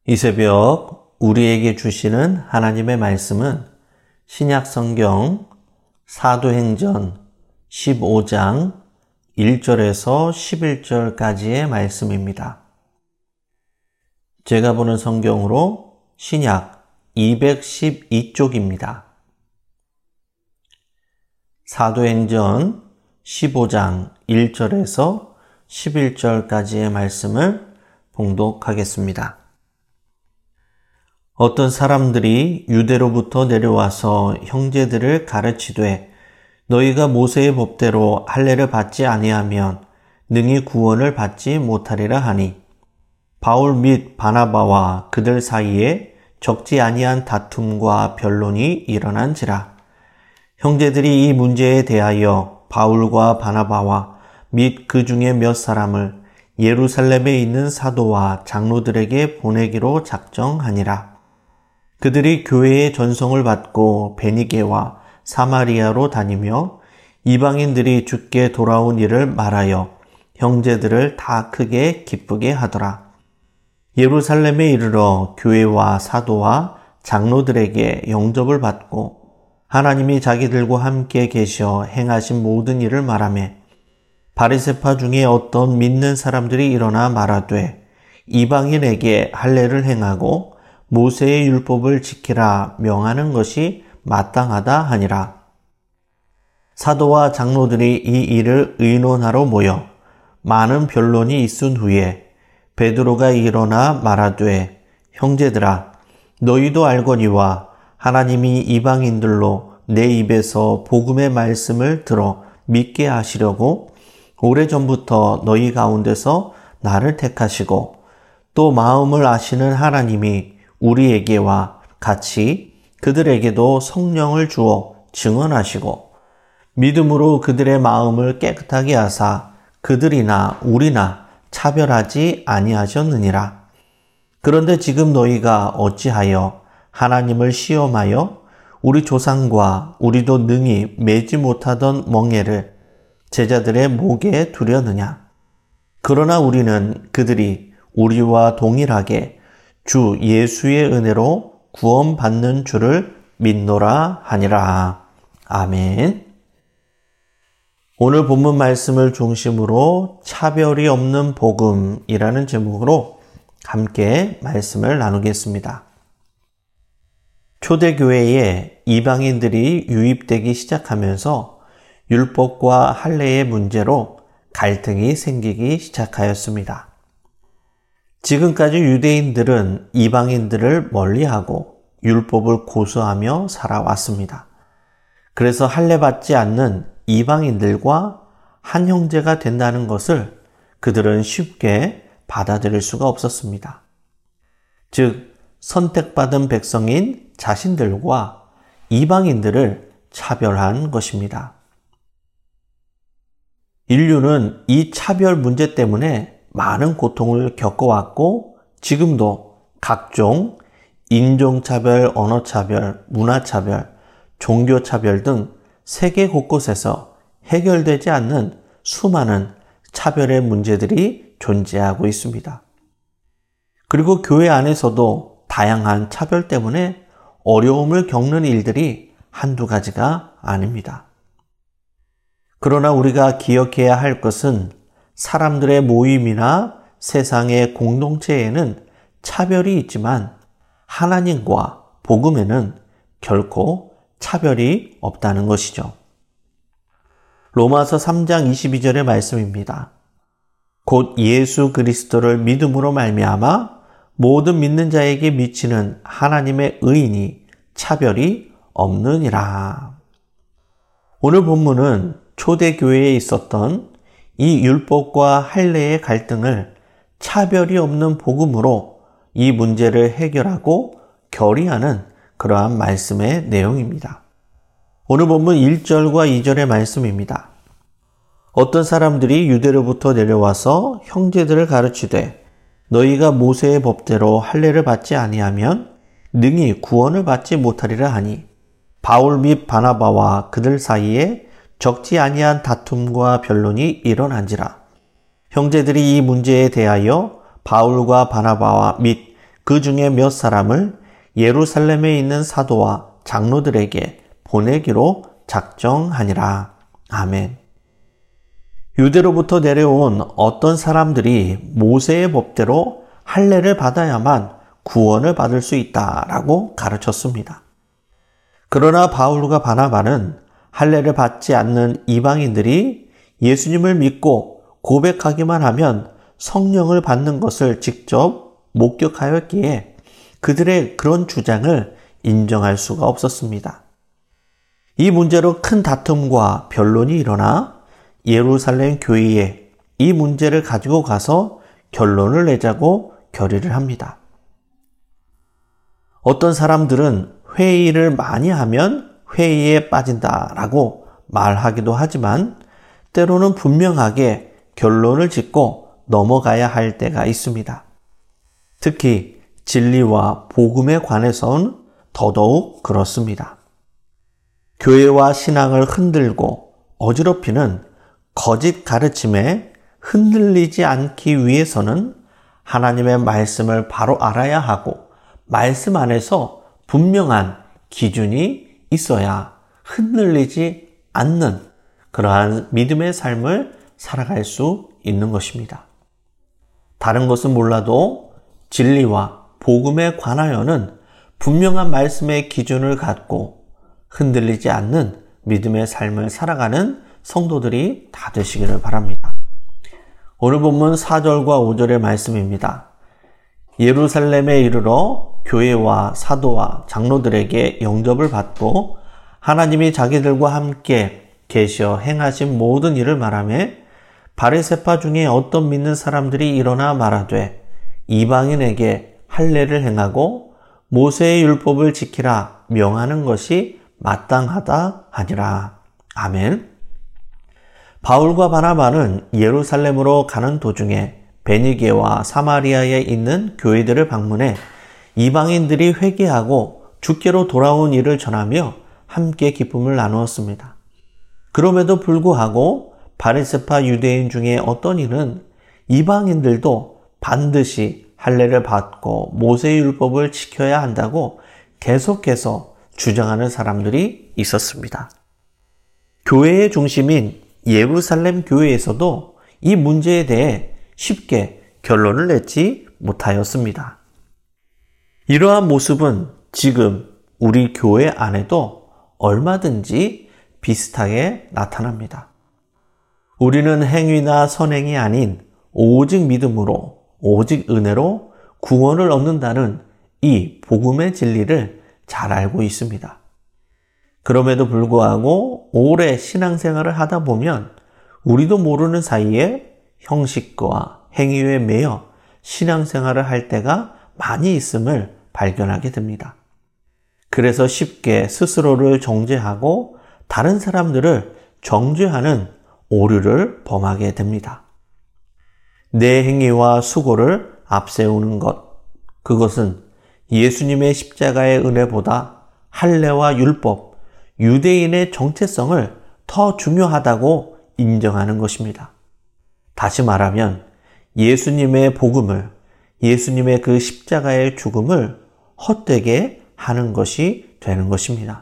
이 새벽 우리에게 주시는 하나님의 말씀은 신약성경 사도행전 15장 1절에서 11절까지의 말씀입니다. 제가 보는 성경으로 신약 212쪽입니다. 사도행전 15장 1절에서 11절까지의 말씀을 봉독하겠습니다. 어떤 사람들이 유대로부터 내려와서 형제들을 가르치되 너희가 모세의 법대로 할례를 받지 아니하면 능히 구원을 받지 못하리라 하니 바울 및 바나바와 그들 사이에 적지 아니한 다툼과 변론이 일어난지라. 형제들이 이 문제에 대하여 바울과 바나바와 및 그 중에 몇 사람을 예루살렘에 있는 사도와 장로들에게 보내기로 작정하니라. 그들이 교회의 전성을 받고 베니게와 사마리아로 다니며 이방인들이 주께 돌아온 일을 말하여 형제들을 다 크게 기쁘게 하더라. 예루살렘에 이르러 교회와 사도와 장로들에게 영접을 받고 하나님이 자기들과 함께 계셔 행하신 모든 일을 말하며 바리새파 중에 어떤 믿는 사람들이 일어나 말하되 이방인에게 할례를 행하고 모세의 율법을 지키라 명하는 것이 마땅하다 하니라. 사도와 장로들이 이 일을 의논하러 모여 많은 변론이 있은 후에 베드로가 일어나 말하되 형제들아 너희도 알거니와 하나님이 이방인들로 내 입에서 복음의 말씀을 들어 믿게 하시려고 오래전부터 너희 가운데서 나를 택하시고 또 마음을 아시는 하나님이 우리에게와 같이 그들에게도 성령을 주어 증언하시고 믿음으로 그들의 마음을 깨끗하게 하사 그들이나 우리나 차별하지 아니하셨느니라. 그런데 지금 너희가 어찌하여 하나님을 시험하여 우리 조상과 우리도 능히 매지 못하던 멍에를 제자들의 목에 두려느냐. 그러나 우리는 그들이 우리와 동일하게 주 예수의 은혜로 구원받는 줄을 믿노라 하니라. 아멘. 오늘 본문 말씀을 중심으로 차별이 없는 복음이라는 제목으로 함께 말씀을 나누겠습니다. 초대교회에 이방인들이 유입되기 시작하면서 율법과 할례의 문제로 갈등이 생기기 시작하였습니다. 지금까지 유대인들은 이방인들을 멀리하고 율법을 고수하며 살아왔습니다. 그래서 할례 받지 않는 이방인들과 한 형제가 된다는 것을 그들은 쉽게 받아들일 수가 없었습니다. 즉, 선택받은 백성인 자신들과 이방인들을 차별한 것입니다. 인류는 이 차별 문제 때문에 많은 고통을 겪어왔고 지금도 각종 인종차별, 언어차별, 문화차별, 종교차별 등 세계 곳곳에서 해결되지 않는 수많은 차별의 문제들이 존재하고 있습니다. 그리고 교회 안에서도 다양한 차별 때문에 어려움을 겪는 일들이 한두 가지가 아닙니다. 그러나 우리가 기억해야 할 것은 사람들의 모임이나 세상의 공동체에는 차별이 있지만 하나님과 복음에는 결코 차별이 없다는 것이죠. 로마서 3장 22절의 말씀입니다. 곧 예수 그리스도를 믿음으로 말미암아 모든 믿는 자에게 미치는 하나님의 의인이 차별이 없느니라. 오늘 본문은 초대교회에 있었던 이 율법과 할례의 갈등을 차별이 없는 복음으로 이 문제를 해결하고 결의하는 그러한 말씀의 내용입니다. 오늘 본문 1절과 2절의 말씀입니다. 어떤 사람들이 유대로부터 내려와서 형제들을 가르치되 너희가 모세의 법대로 할례를 받지 아니하면 능히 구원을 받지 못하리라 하니 바울 및 바나바와 그들 사이에 적지 아니한 다툼과 변론이 일어난지라. 형제들이 이 문제에 대하여 바울과 바나바와 및 그 중에 몇 사람을 예루살렘에 있는 사도와 장로들에게 보내기로 작정하니라. 아멘. 유대로부터 내려온 어떤 사람들이 모세의 법대로 할례를 받아야만 구원을 받을 수 있다라고 가르쳤습니다. 그러나 바울과 바나바는 할례를 받지 않는 이방인들이 예수님을 믿고 고백하기만 하면 성령을 받는 것을 직접 목격하였기에 그들의 그런 주장을 인정할 수가 없었습니다. 이 문제로 큰 다툼과 변론이 일어나 예루살렘 교회에 이 문제를 가지고 가서 결론을 내자고 결의를 합니다. 어떤 사람들은 회의를 많이 하면 회의에 빠진다라고 말하기도 하지만 때로는 분명하게 결론을 짓고 넘어가야 할 때가 있습니다. 특히 진리와 복음에 관해서는 더더욱 그렇습니다. 교회와 신앙을 흔들고 어지럽히는 거짓 가르침에 흔들리지 않기 위해서는 하나님의 말씀을 바로 알아야 하고 말씀 안에서 분명한 기준이 있어야 흔들리지 않는 그러한 믿음의 삶을 살아갈 수 있는 것입니다. 다른 것은 몰라도 진리와 복음에 관하여는 분명한 말씀의 기준을 갖고 흔들리지 않는 믿음의 삶을 살아가는 성도들이 다 되시기를 바랍니다. 오늘 본문 4절과 5절의 말씀입니다. 예루살렘에 이르러 교회와 사도와 장로들에게 영접을 받고 하나님이 자기들과 함께 계셔 행하신 모든 일을 말하며 바리새파 중에 어떤 믿는 사람들이 일어나 말하되 이방인에게 할례를 행하고 모세의 율법을 지키라 명하는 것이 마땅하다 하니라. 아멘. 바울과 바나바는 예루살렘으로 가는 도중에 베니게와 사마리아에 있는 교회들을 방문해 이방인들이 회개하고 주께로 돌아온 일을 전하며 함께 기쁨을 나누었습니다. 그럼에도 불구하고 바리새파 유대인 중에 어떤 이는 이방인들도 반드시 할례를 받고 모세의 율법을 지켜야 한다고 계속해서 주장하는 사람들이 있었습니다. 교회의 중심인 예루살렘 교회에서도 이 문제에 대해 쉽게 결론을 내지 못하였습니다. 이러한 모습은 지금 우리 교회 안에도 얼마든지 비슷하게 나타납니다. 우리는 행위나 선행이 아닌 오직 믿음으로, 오직 은혜로 구원을 얻는다는 이 복음의 진리를 잘 알고 있습니다. 그럼에도 불구하고 오래 신앙생활을 하다 보면 우리도 모르는 사이에 형식과 행위에 매여 신앙생활을 할 때가 많이 있음을 발견하게 됩니다. 그래서 쉽게 스스로를 정죄하고 다른 사람들을 정죄하는 오류를 범하게 됩니다. 내 행위와 수고를 앞세우는 것, 그것은 예수님의 십자가의 은혜보다 할례와 율법, 유대인의 정체성을 더 중요하다고 인정하는 것입니다. 다시 말하면 예수님의 복음을, 예수님의 그 십자가의 죽음을 헛되게 하는 것이 되는 것입니다.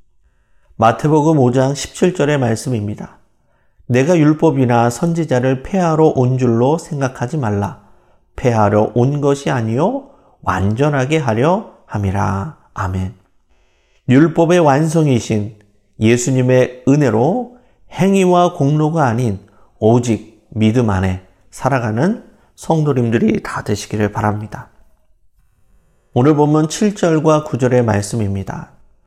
마태복음 5장 17절의 말씀입니다. 내가 율법이나 선지자를 폐하러 온 줄로 생각하지 말라. 폐하러 온 것이 아니요 완전하게 하려 함이라. 아멘. 율법의 완성이신 예수님의 은혜로 행위와 공로가 아닌 오직 믿음 안에 살아가는 성도님들이 다 되시기를 바랍니다. 오늘 본문 7절과 9절의 말씀입니다.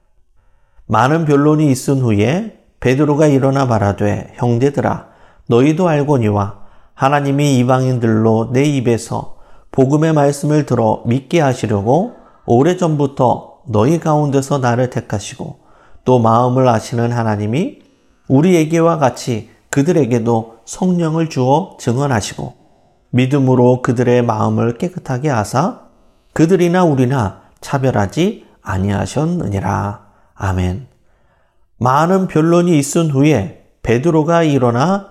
많은 변론이 있은 후에 베드로가 일어나 말하되 형제들아 너희도 알거니와 하나님이 이방인들로 내 입에서 복음의 말씀을 들어 믿게 하시려고 오래전부터 너희 가운데서 나를 택하시고 또 마음을 아시는 하나님이 우리에게와 같이 그들에게도 성령을 주어 증언하시고 믿음으로 그들의 마음을 깨끗하게 하사 그들이나 우리나 차별하지 아니하셨느니라. 아멘. 많은 변론이 있은 후에 베드로가 일어나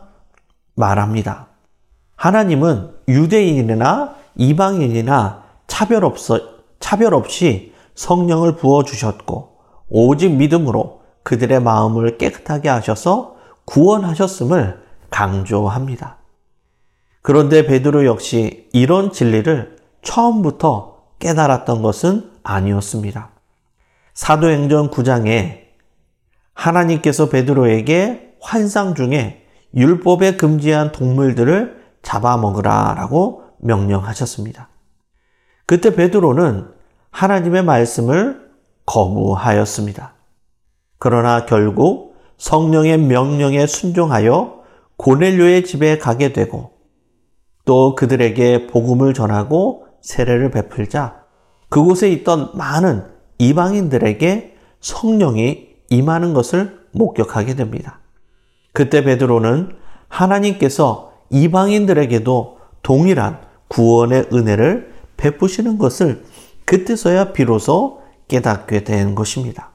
말합니다. 하나님은 유대인이나 이방인이나 차별 없이 차별 없이 성령을 부어주셨고 오직 믿음으로 그들의 마음을 깨끗하게 하셔서 구원하셨음을 강조합니다. 그런데 베드로 역시 이런 진리를 처음부터 깨달았던 것은 아니었습니다. 사도행전 9장에 하나님께서 베드로에게 환상 중에 율법에 금지한 동물들을 잡아먹으라라고 명령하셨습니다. 그때 베드로는 하나님의 말씀을 거부하였습니다. 그러나 결국 성령의 명령에 순종하여 고넬료의 집에 가게 되고 또 그들에게 복음을 전하고 세례를 베풀자 그곳에 있던 많은 이방인들에게 성령이 임하는 것을 목격하게 됩니다. 그때 베드로는 하나님께서 이방인들에게도 동일한 구원의 은혜를 베푸시는 것을 그때서야 비로소 깨닫게 된 것입니다.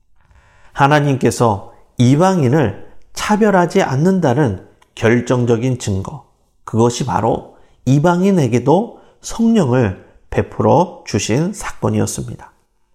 하나님께서 이방인을 차별하지 않는다는 결정적인 증거, 그것이 바로 이방인에게도 성령을 베풀어 주신 사건이었습니다.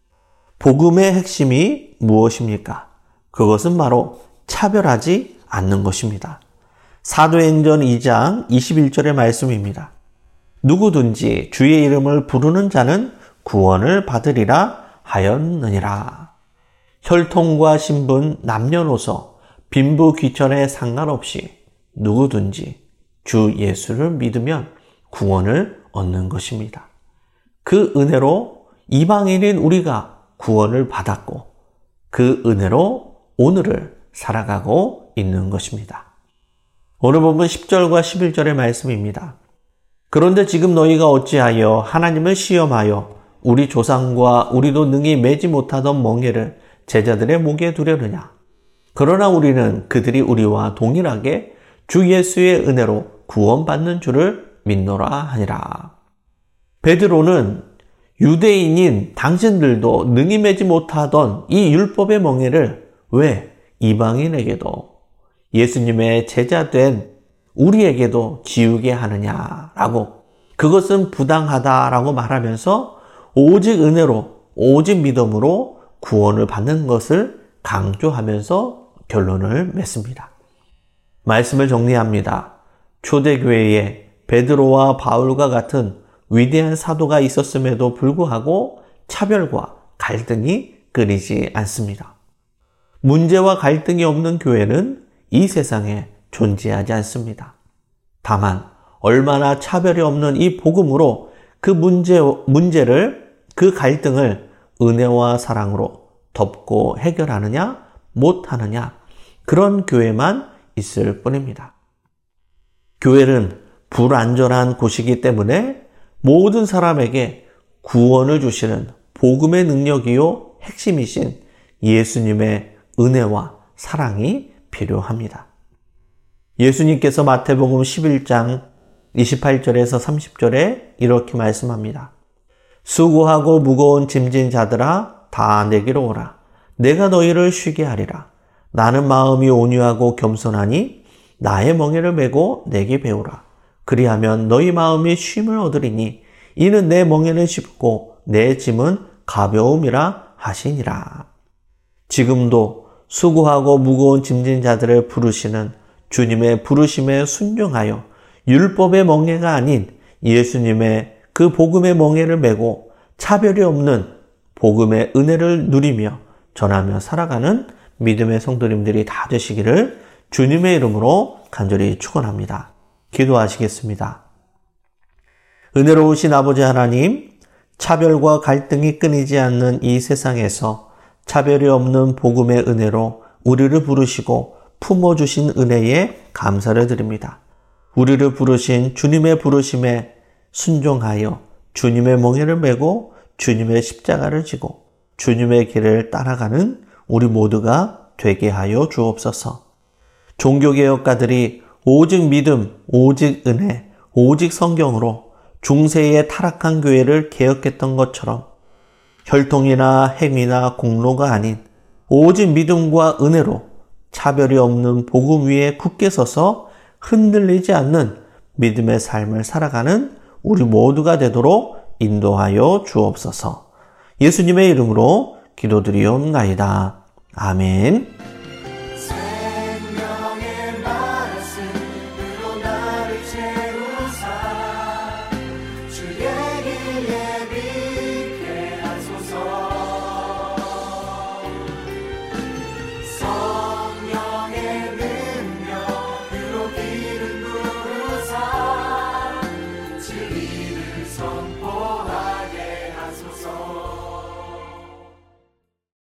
복음의 핵심이 무엇입니까? 그것은 바로 차별하지 않는 것입니다. 사도행전 2장 21절의 말씀입니다. 누구든지 주의 이름을 부르는 자는 구원을 받으리라 하였느니라. 혈통과 신분, 남녀노소, 빈부 귀천에 상관없이 누구든지 주 예수를 믿으면 구원을 얻는 것입니다. 그 은혜로 이방인인 우리가 구원을 받았고 그 은혜로 오늘을 살아가고 있는 것입니다. 오늘 본문 10절과 11절의 말씀입니다. 그런데 지금 너희가 어찌하여 하나님을 시험하여 우리 조상과 우리도 능히 매지 못하던 멍에를 제자들의 목에 두려느냐. 그러나 우리는 그들이 우리와 동일하게 주 예수의 은혜로 구원받는 줄을 믿노라 하니라. 베드로는 유대인인 당신들도 능히 매지 못하던 이 율법의 멍에를 왜 이방인에게도 예수님의 제자된 우리에게도 지우게 하느냐라고, 그것은 부당하다라고 말하면서 오직 은혜로 오직 믿음으로 구원을 받는 것을 강조하면서 결론을 맺습니다. 말씀을 정리합니다. 초대교회에 베드로와 바울과 같은 위대한 사도가 있었음에도 불구하고 차별과 갈등이 끊이지 않습니다. 문제와 갈등이 없는 교회는 이 세상에 존재하지 않습니다. 다만 얼마나 차별이 없는 이 복음으로 그 문제를, 그 갈등을 은혜와 사랑으로 덮고 해결하느냐 못하느냐, 그런 교회만 있을 뿐입니다. 교회는 불완전한 곳이기 때문에 모든 사람에게 구원을 주시는 복음의 능력이요 핵심이신 예수님의 은혜와 사랑이 필요합니다. 예수님께서 마태복음 11장 28절에서 30절에 이렇게 말씀합니다. 수고하고 무거운 짐진 자들아 다 내게로 오라. 내가 너희를 쉬게 하리라. 나는 마음이 온유하고 겸손하니 나의 멍에를 메고 내게 배우라. 그리하면 너희 마음이 쉼을 얻으리니 이는 내 멍에는 쉽고 내 짐은 가벼움이라 하시니라. 지금도 수고하고 무거운 짐진 자들을 부르시는 주님의 부르심에 순종하여 율법의 멍에가 아닌 예수님의 그 복음의 멍에를 메고 차별이 없는 복음의 은혜를 누리며 전하며 살아가는 믿음의 성도님들이 다 되시기를 주님의 이름으로 간절히 축원합니다. 기도하시겠습니다. 은혜로우신 아버지 하나님, 차별과 갈등이 끊이지 않는 이 세상에서 차별이 없는 복음의 은혜로 우리를 부르시고 품어주신 은혜에 감사를 드립니다. 우리를 부르신 주님의 부르심에 순종하여 주님의 멍에를 메고 주님의 십자가를 지고 주님의 길을 따라가는 우리 모두가 되게 하여 주옵소서. 종교개혁가들이 오직 믿음, 오직 은혜, 오직 성경으로 중세의 타락한 교회를 개혁했던 것처럼 혈통이나 행위나 공로가 아닌 오직 믿음과 은혜로 차별이 없는 복음 위에 굳게 서서 흔들리지 않는 믿음의 삶을 살아가는 우리 모두가 되도록 인도하여 주옵소서. 예수님의 이름으로 기도드리옵나이다. 아멘.